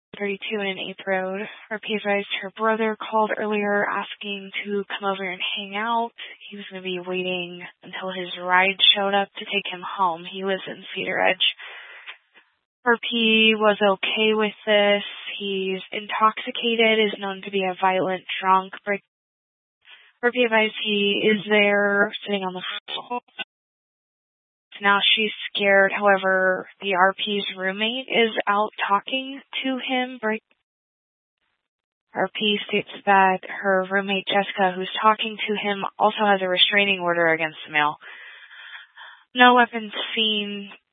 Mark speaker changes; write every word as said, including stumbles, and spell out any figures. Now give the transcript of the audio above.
Speaker 1: thirty-two and eighth Road. R P advised her brother called earlier asking to come over and hang out. He was going to be waiting until his ride showed up to take him home. He lives in Cedar Edge. R P was okay with this. He's intoxicated, is known to be a violent drunk. R P advised he is there sitting on the floor. Now she's scared. However, the R P's roommate is out talking to him. R P states that her roommate Jessica, who's talking to him, also has a restraining order against the male. No weapons seen.